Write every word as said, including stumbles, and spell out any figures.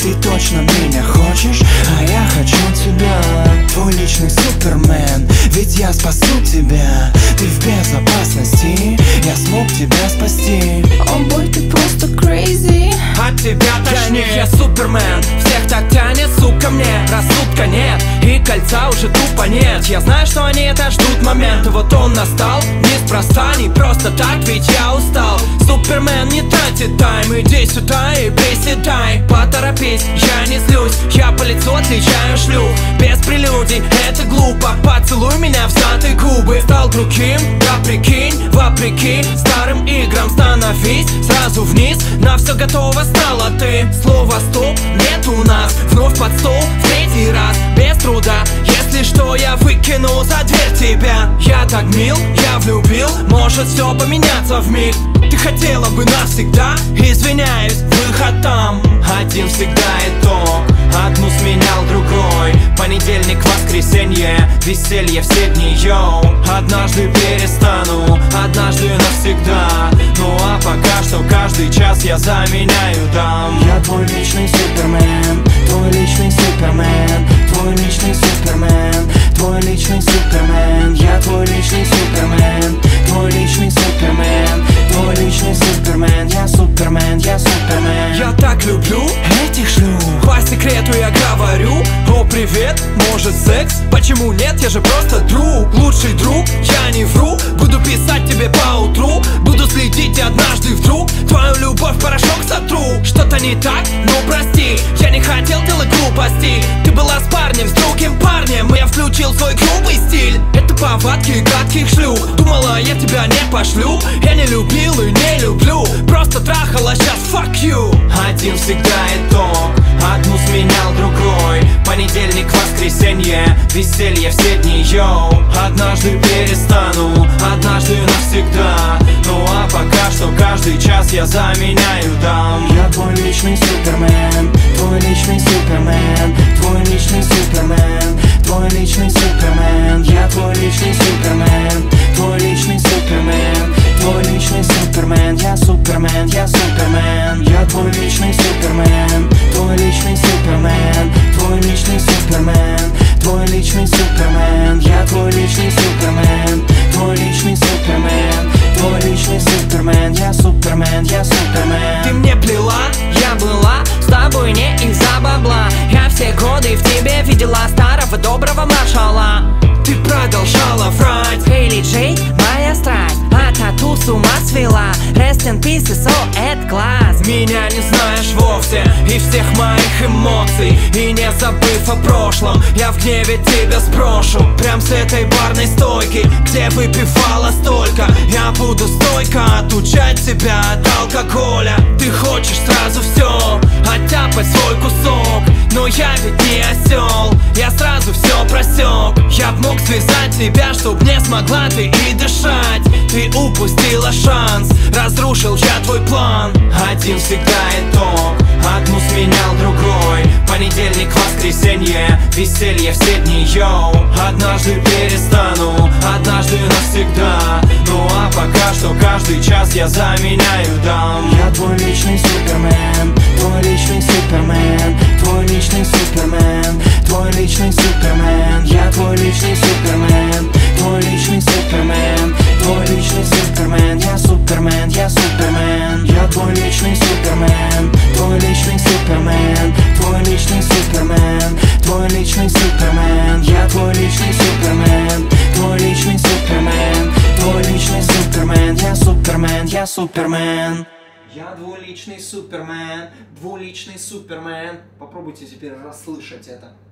ты точно меня хочешь, а я хочу тебя. Твой личный супермен, ведь я спасу тебя. Ты в безопасности, я смог тебя спасти. О бой, ты просто crazy. От тебя тошнит, я супермен. Всех так тянет, сука, мне рассудка нет, и кольца уже тупо нет. Я знаю, что они это ждут момент, и вот он настал. Неспроста, не просто так, ведь я устал. Супермен не тратит тайм, иди сюда и приседай. Поторопись, я не злюсь, я по лицу отличаю шлюх. Без прелюдий, это глупо, поцелуй меня в зад и губы. Стал другим, да прикинь, вопреки старым играм. Становись сразу вниз, на все готово стала ты. Слово стоп нет у нас, вновь под стол в третий раз. Без труда, если что, я выкину за дверь тебя. Я так мил, я влюбил, может все поменяться вмиг. Ты хотела бы навсегда, извиняюсь, выход там. Один всегда итог, одну сменял другой. Понедельник, воскресенье, веселье все дни, йоу. Однажды перестану, однажды навсегда. Ну а пока что каждый час я заменяю дам. Я твой личный супермен, твой личный супермен, твой личный супермен, твой личный супермен. Я твой личный супермен, твой личный супермен, твой личный супермен. Я супермен, я супермен. Я так люблю этих шлюх. По секрету я говорю: о, привет, может секс? Почему нет, я же просто друг. Лучший друг, я не вру. Буду писать тебе по утру, буду следить, и однажды вдруг твою любовь в порошок сотру. Что-то не так? Ну прости, я не хотел делать глупости. Ты была с парнем, с другим парнем, я включил свой грубый стиль. Это повадки гадких шлюх. Думала, я тебя не пошлю. Я не любил и не люблю, просто трахала, сейчас fuck you. Один всегда итог, одну сменял другой. Понедельник, воскресенье, веселье все дни, йоу. Однажды перестану, однажды навсегда. Ну а пока что каждый час я заменяю дам. Я твой личный супермен, твой личный супермен, твой личный супермен, твой личный супермен. Я твой личный супермен, твой личный супермен, твой личный супермен. Я супермен, я супермен. Я твой личный супермен, твой личный супермен, твой личный супермен, твой личный супермен. Я твой личный супермен, твой личный супермен, твой личный супермен. Я супермен, я супермен. Ты мне плела, я была с тобой не из-за бабла. Я все годы в тебе видела старого доброго маршала. Ты продолжала врать. Хейли Джей, моя страсть, а тату с ума свела. Rest in peace, so это класс. Меня не знаешь вовсе и всех моих эмоций. И не забыв о прошлом, я в гневе тебя сброшу. Прям с этой барной стойки, где выпивала столько. Я буду стойко отучать тебя от алкоголя. Ты хочешь сразу все, оттяпать свой кусок. Но я ведь не осел, я сразу все просек. Я б мог связать тебя, чтоб не смогла ты и дышать. Ты упустила шанс, разрушил я твой план. Один всегда итог, одну сменял другой. Понедельник, воскресенье, веселье все дни, йоу. Однажды перестану, однажды навсегда. Ну а пока что каждый час я заменяю дам. Я твой личный супермен, твой личный супермен, твой личный супермен, твой личный супермен. Я твой личный супермен, твой личный супермен, твой личный супермен. Я супермен, я супермен. Я твой личный супермен, твой личный супермен, твой личный супермен, твой личный супермен. Я твой личный супермен, твой личный супермен, твой личный супермен. Я супермен, я супермен. Я двуличный супермен, двуличный супермен. Попробуйте теперь расслышать это.